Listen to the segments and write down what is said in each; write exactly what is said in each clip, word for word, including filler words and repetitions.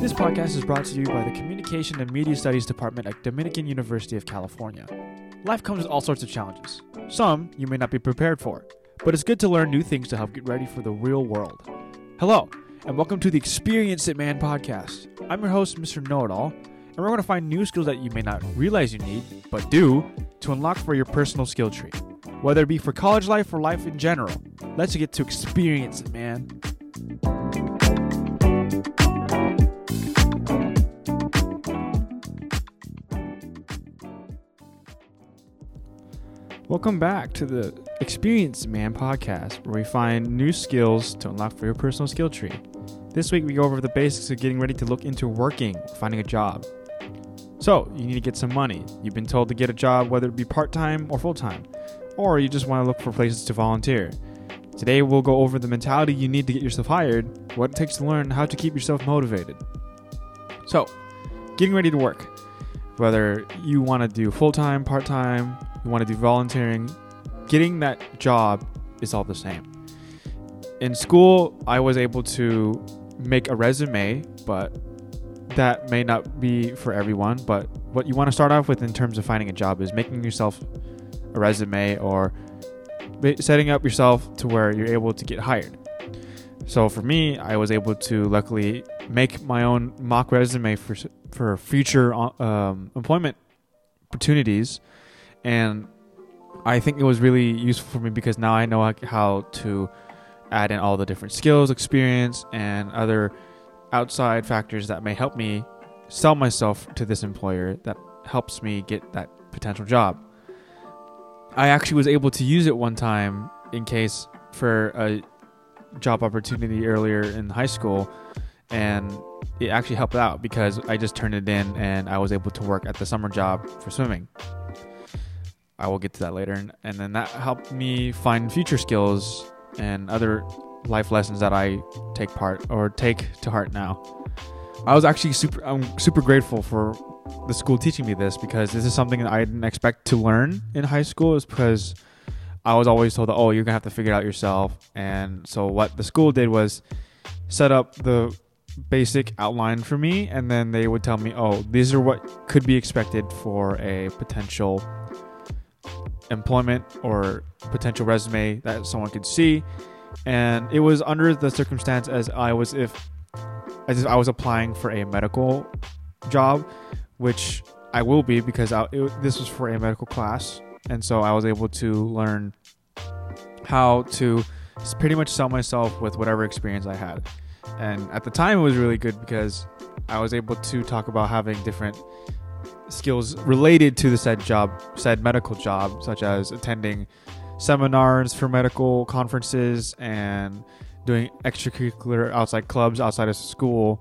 This podcast is brought to you by the Communication and Media Studies Department at Dominican University of California. Life comes with all sorts of challenges. Some you may not be prepared for, but it's good to learn new things to help get ready for the real world. Hello, and welcome to the Experience It Man podcast. I'm your host, Mister Know-It-All, and we're going to find new skills that you may not realize you need, but do, to unlock for your personal skill tree. Whether it be for college life or life in general, let's get to experience it, man. Welcome back to the Experience It Man podcast, where we find new skills to unlock for your personal skill tree. This week, we go over the basics of getting ready to look into working, finding a job. So, you need to get some money. You've been told to get a job, whether it be part-time or full-time, or you just want to look for places to volunteer. Today, we'll go over the mentality you need to get yourself hired, what it takes to learn how to keep yourself motivated. So, getting ready to work. Whether you want to do full-time, part-time, you want to do volunteering, getting that job is all the same. In school, I was able to make a resume, but that may not be for everyone. But what you want to start off with in terms of finding a job is making yourself a resume or setting up yourself to where you're able to get hired. So for me, I was able to luckily make my own mock resume for for future um, employment opportunities. And I think it was really useful for me because now I know how to add in all the different skills, experience, and other outside factors that may help me sell myself to this employer that helps me get that potential job. I actually was able to use it one time in case for a job opportunity earlier in high school, and it actually helped out because I just turned it in and I was able to work at the summer job for swimming. I will get to that later. And, and then that helped me find future skills and other life lessons that I take part or take to heart now. I was actually super, I'm super grateful for the school teaching me this because this is something that I didn't expect to learn in high school, is because I was always told that, oh, you're going to have to figure it out yourself. And so what the school did was set up the basic outline for me. And then they would tell me, oh, these are what could be expected for a potential employment or potential resume that someone could see. And it was under the circumstance as I was if as if I was applying for a medical job, which I will be because I, it, this was for a medical class. And so I was able to learn how to pretty much sell myself with whatever experience I had. And at the time it was really good because I was able to talk about having different skills related to the said job, said medical job, such as attending seminars for medical conferences and doing extracurricular outside clubs outside of school,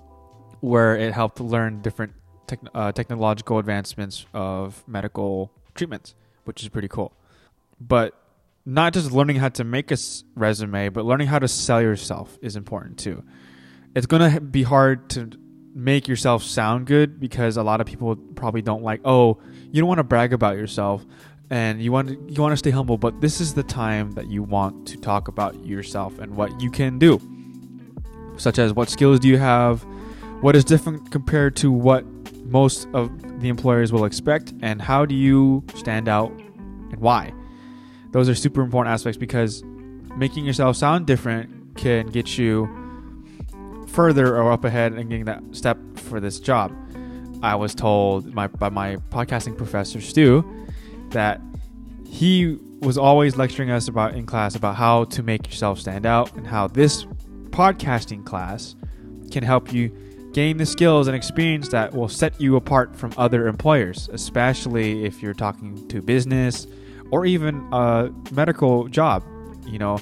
where it helped learn different tech, uh, technological advancements of medical treatments, which is pretty cool. But not just learning how to make a resume, but learning how to sell yourself is important too. It's going to be hard to make yourself sound good because a lot of people probably don't like, oh, you don't want to brag about yourself and you want to, you want to stay humble, but this is the time that you want to talk about yourself and what you can do, such as what skills do you have, what is different compared to what most of the employers will expect, and how do you stand out and why. Those are super important aspects because making yourself sound different can get you further or up ahead and getting that step for this job. I was told my, by my podcasting professor, Stu, that he was always lecturing us about in class about how to make yourself stand out and how this podcasting class can help you gain the skills and experience that will set you apart from other employers, especially if you're talking to business or even a medical job. You know,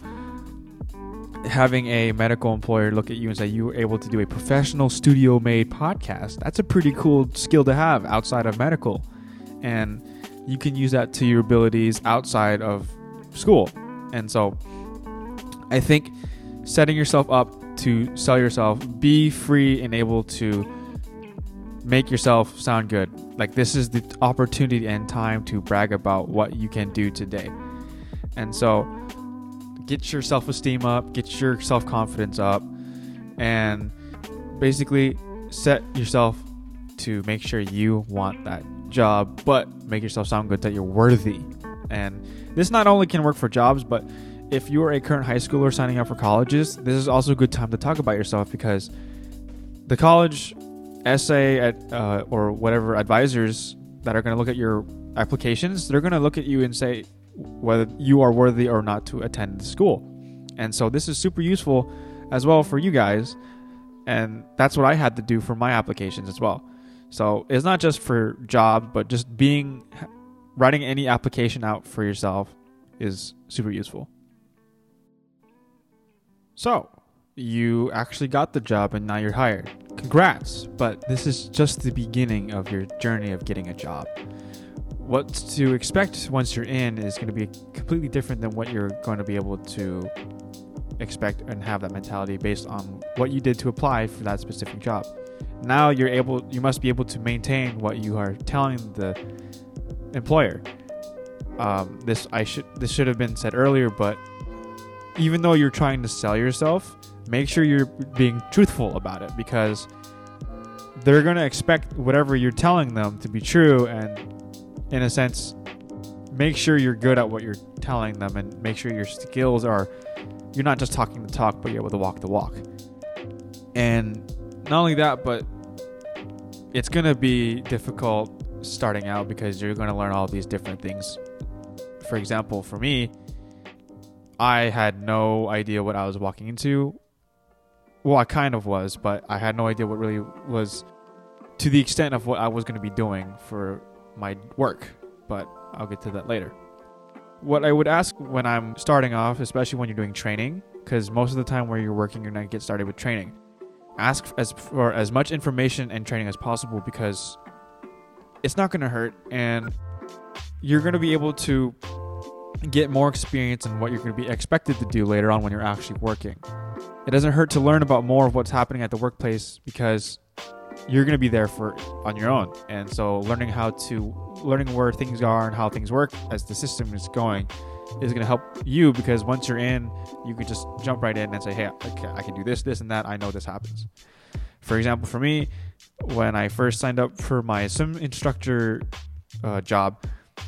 having a medical employer look at you and say you were able to do a professional studio made podcast, that's a pretty cool skill to have outside of medical. And you can use that to your abilities outside of school. And so I think setting yourself up to sell yourself, be free and able to make yourself sound good. Like, this is the opportunity and time to brag about what you can do today. And so get your self-esteem up, get your self-confidence up, and basically set yourself to make sure you want that job, but make yourself sound good that you're worthy. And this not only can work for jobs, but if you are a current high schooler signing up for colleges, this is also a good time to talk about yourself, because the college essay at, uh, or whatever advisors that are going to look at your applications, they're going to look at you and say whether you are worthy or not to attend the school. And so this is super useful as well for you guys. And that's what I had to do for my applications as well. So it's not just for jobs, but just being, writing any application out for yourself is super useful. So you actually got the job and now you're hired. Congrats, but this is just the beginning of your journey of getting a job. What to expect once you're in is going to be completely different than what you're going to be able to expect and have that mentality based on what you did to apply for that specific job. Now you're able, you must be able to maintain what you are telling the employer. Um, this I should this should have been said earlier, but even though you're trying to sell yourself, make sure you're being truthful about it, because they're going to expect whatever you're telling them to be true. And in a sense, make sure you're good at what you're telling them, and make sure your skills are, you're not just talking the talk, but you're able to walk the walk. And not only that, but it's going to be difficult starting out because you're going to learn all these different things. For example, for me, I had no idea what I was walking into. Well, I kind of was, but I had no idea what really was to the extent of what I was going to be doing for my work. But I'll get to that later. What I would ask when I'm starting off, especially when you're doing training, because most of the time where you're working, you're not going to get started with training. Ask as for as much information and training as possible, because it's not going to hurt, and you're going to be able to get more experience in what you're going to be expected to do later on when you're actually working. It doesn't hurt to learn about more of what's happening at the workplace, because you're going to be there for on your own. And so learning how to learning where things are and how things work as the system is going is going to help you, because once you're in, you can just jump right in and say, hey, okay, I can do this, this, and that. I know this happens. For example, for me, when I first signed up for my swim instructor uh, job,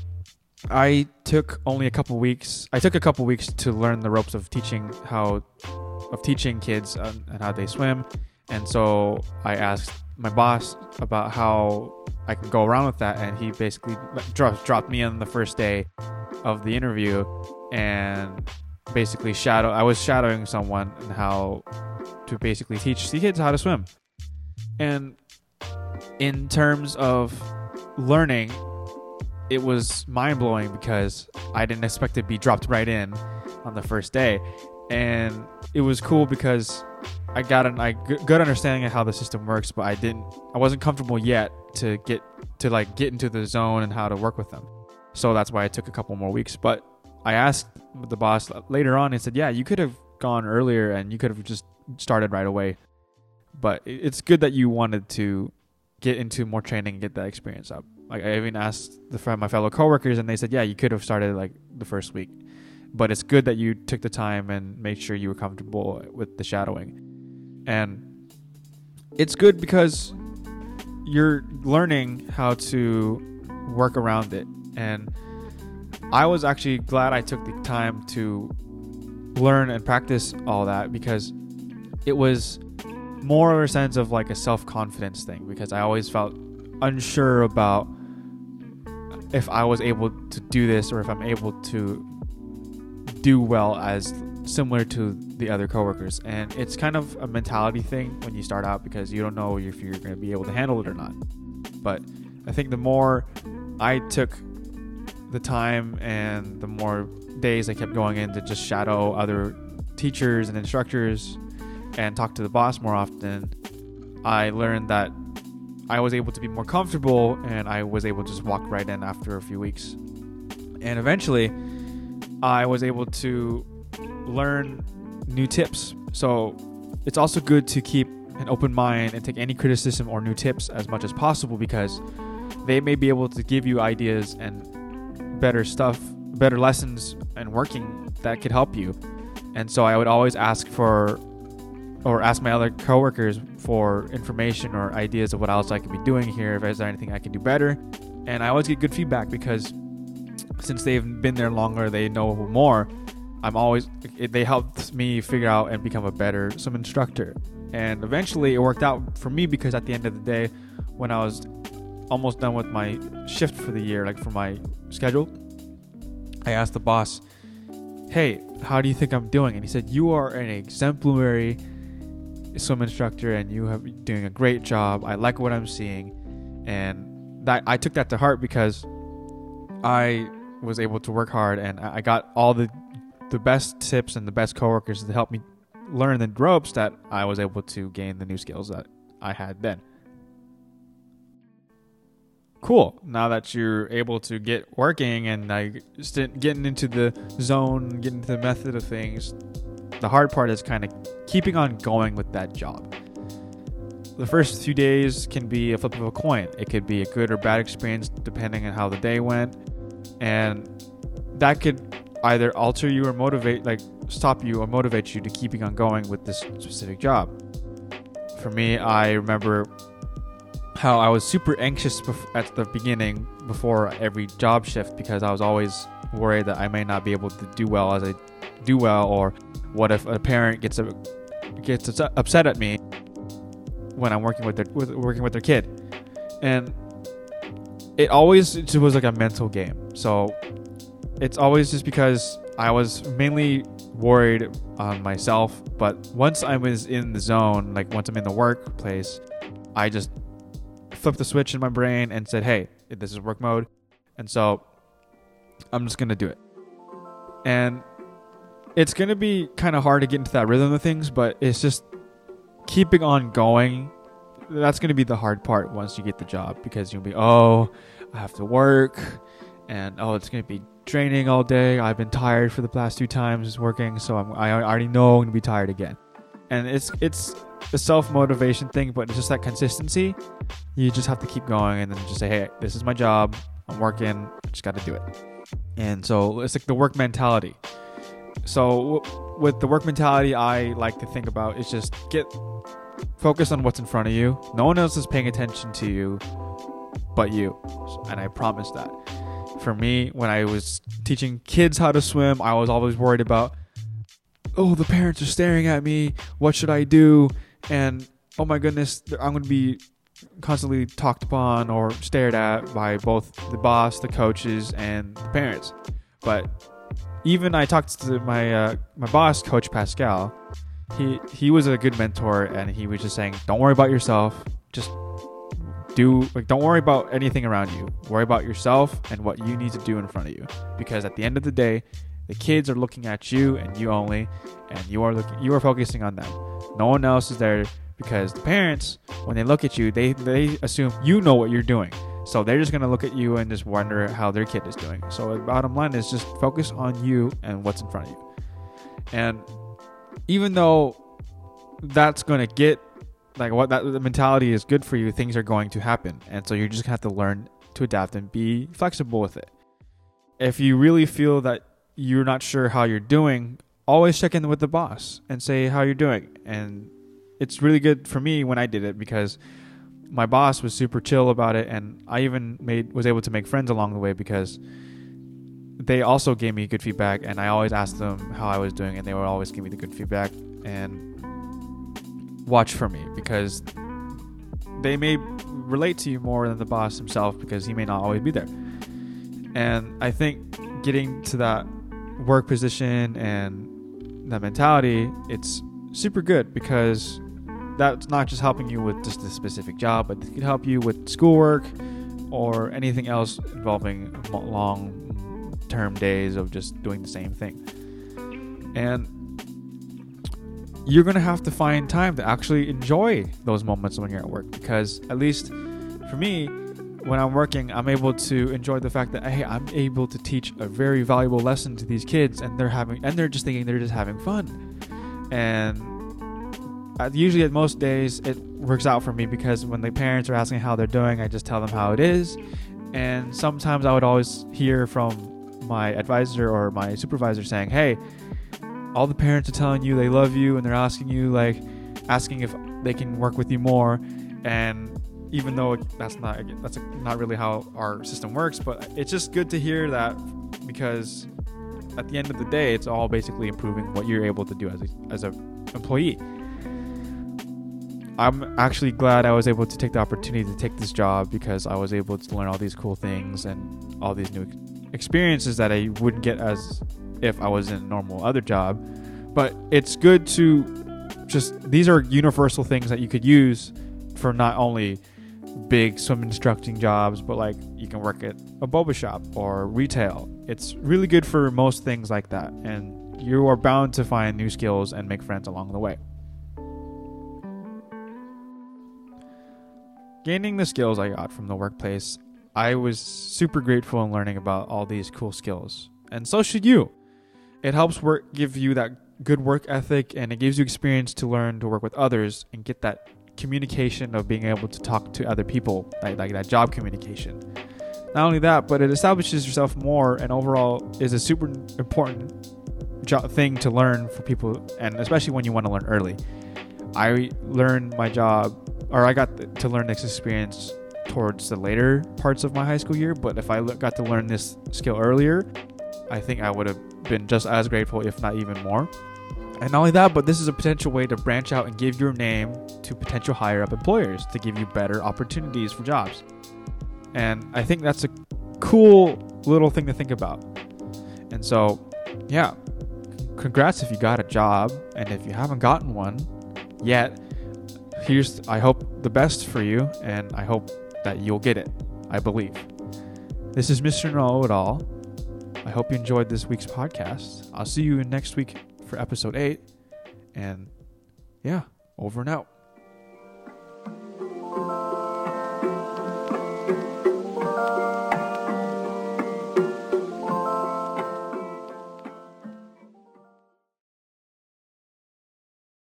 I took only a couple weeks. I took a couple weeks to learn the ropes of teaching how, of teaching kids uh, and how they swim. And so I asked my boss about how I can go around with that, and he basically dropped dropped me on the first day of the interview, and basically shadow. I was shadowing someone and how to basically teach the kids how to swim. And in terms of learning, it was mind-blowing, because I didn't expect to be dropped right in on the first day. And it was cool because I got an I good understanding of how the system works, but I didn't I wasn't comfortable yet to get to like get into the zone and how to work with them. So that's why it took a couple more weeks. But I asked the boss later on and said, yeah, you could have gone earlier and you could have just started right away. But it's good that you wanted to get into more training and get that experience up. Like I even asked the my fellow coworkers, and they said, yeah, you could have started like the first week. But it's good that you took the time and made sure you were comfortable with the shadowing. And it's good because you're learning how to work around it. And I was actually glad I took the time to learn and practice all that, because it was more of a sense of like a self-confidence thing, because I always felt unsure about if I was able to do this or if I'm able to do well as similar to the other coworkers. And it's kind of a mentality thing when you start out, because you don't know if you're going to be able to handle it or not. But I think the more I took the time and the more days I kept going in to just shadow other teachers and instructors and talk to the boss more often, I learned that I was able to be more comfortable, and I was able to just walk right in after a few weeks. And eventually I was able to learn new tips. So it's also good to keep an open mind and take any criticism or new tips as much as possible, because they may be able to give you ideas and better stuff, better lessons and working that could help you. And so I would always ask for or ask my other coworkers for information or ideas of what else I could be doing here, if there's anything I can do better. And I always get good feedback because since they've been there longer, they know more. I'm always, it, they helped me figure out and become a better swim instructor. And eventually it worked out for me because at the end of the day, when I was almost done with my shift for the year, like for my schedule, I asked the boss, hey, how do you think I'm doing? And he said, you are an exemplary swim instructor and you have been doing a great job. I like what I'm seeing. And that I took that to heart because I was able to work hard and I got all the the best tips and the best coworkers to help me learn the ropes that I was able to gain the new skills that I had then. Cool. Now that you're able to get working and like getting into the zone, getting into the method of things, the hard part is kind of keeping on going with that job. The first few days can be a flip of a coin. It could be a good or bad experience depending on how the day went. And that could either alter you or motivate, like stop you or motivate you to keeping on going with this specific job. For me, I remember how I was super anxious bef- at the beginning before every job shift because I was always worried that I may not be able to do well as I do well, or what if a parent gets a, gets upset at me when I'm working with their with, working with their kid. And it always it was like a mental game. So it's always just because I was mainly worried on myself, but once I was in the zone, like once I'm in the workplace, I just flipped the switch in my brain and said, hey, this is work mode. And so I'm just going to do it. And it's going to be kind of hard to get into that rhythm of things, but it's just keeping on going. That's going to be the hard part once you get the job, because you'll be, oh, I have to work, and oh, it's going to be draining all day. I've been tired for the past two times working, so I'm, I already know I'm going to be tired again. And it's it's a self-motivation thing, but it's just that consistency. You just have to keep going and then just say, hey, this is my job. I'm working. I just got to do it. And so it's like the work mentality. So w- with the work mentality, I like to think about is just get focus on what's in front of you. No one else is paying attention to you but you. And I promise that. For me, when I was teaching kids how to swim, I was always worried about, oh, the parents are staring at me. What should I do? And oh my goodness, I'm going to be constantly talked upon or stared at by both the boss, the coaches, and the parents. But even I talked to my uh, my boss, Coach Pascal. He he was a good mentor, and he was just saying, don't worry about yourself. Just do like don't worry about anything around you. Worry about yourself and what you need to do in front of you. Because at the end of the day, the kids are looking at you and you only, and you are looking you are focusing on them. No one else is there, because the parents, when they look at you, they they assume you know what you're doing. So they're just going to look at you and just wonder how their kid is doing. So the bottom line is just focus on you and what's in front of you. And even though that's going to get, like what that the mentality is good for you, things are going to happen. And so you're just going to have to learn to adapt and be flexible with it. If you really feel that you're not sure how you're doing, always check in with the boss and say how you're doing. And it's really good for me when I did it, because my boss was super chill about it, and I even made was able to make friends along the way because they also gave me good feedback, and I always asked them how I was doing, and they would always give me the good feedback and watch for me, because they may relate to you more than the boss himself, because he may not always be there. And I think getting to that work position and that mentality, it's super good, because that's not just helping you with just a specific job, but it can help you with schoolwork or anything else involving long-term days of just doing the same thing. And you're going to have to find time to actually enjoy those moments when you're at work, because at least for me, when I'm working, I'm able to enjoy the fact that, hey, I'm able to teach a very valuable lesson to these kids, and they're having, and they're just thinking they're just having fun. And usually at most days it works out for me, because when the parents are asking how they're doing, I just tell them how it is. And sometimes I would always hear from my advisor or my supervisor saying, hey, all the parents are telling you they love you, and they're asking you like, asking if they can work with you more. And even though that's not that's not really how our system works, but it's just good to hear that, because at the end of the day, it's all basically improving what you're able to do as a, as a employee. I'm actually glad I was able to take the opportunity to take this job, because I was able to learn all these cool things and all these new experiences that I wouldn't get as if I was in a normal other job. But it's good to just, these are universal things that you could use for not only big swim instructing jobs, but like you can work at a boba shop or retail. It's really good for most things like that, and you are bound to find new skills and make friends along the way. Gaining the skills I got from the workplace, I was super grateful in learning about all these cool skills, and so should you. It helps work give you that good work ethic, and it gives you experience to learn to work with others and get that communication of being able to talk to other people, like, like that job communication. Not only that, but it establishes yourself more, and overall is a super important jo- thing to learn for people, and especially when you want to learn early. I learned my job, or I got th- to learn this experience towards the later parts of my high school year, but if I l- got to learn this skill earlier, I think I would have been just as grateful, if not even more. And not only that, but this is a potential way to branch out and give your name to potential higher up employers to give you better opportunities for jobs. And I think that's a cool little thing to think about. And so, yeah, congrats if you got a job. And if you haven't gotten one yet, here's, I hope the best for you, and I hope that you'll get it, I believe. This is Mister Know-It-All. I hope you enjoyed this week's podcast. I'll see you next week for episode eight. And yeah, over and out.